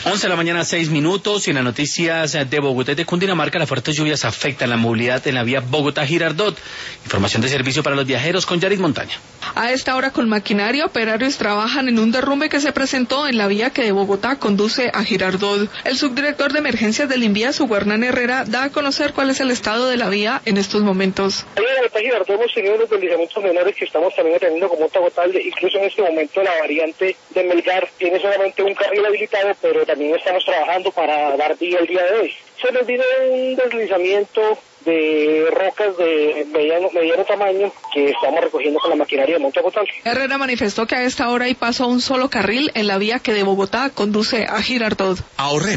11 de la mañana, 6 minutos, y en las noticias de Bogotá y de Cundinamarca, las fuertes lluvias afectan la movilidad en la vía Bogotá-Girardot. Información de servicio para los viajeros con Yaris Montaña. A esta hora, con maquinaria, operarios trabajan en un derrumbe que se presentó en la vía que de Bogotá conduce a Girardot. El subdirector de emergencias del INVIAS, Hugo Hernán Herrera, da a conocer cuál es el estado de la vía en estos momentos. En Bogotá Girardot hemos tenido unos deslizamientos menores que estamos también atendiendo como total. Incluso en este momento la variante de Melgar tiene solamente un carril habilitado, pero también estamos trabajando para dar vía el día de hoy. Se nos vino un deslizamiento de rocas de mediano tamaño que estamos recogiendo con la maquinaria de monte potable. Herrera manifestó que a esta hora hay paso a un solo carril en la vía que de Bogotá conduce a Girardot. Ahorremos.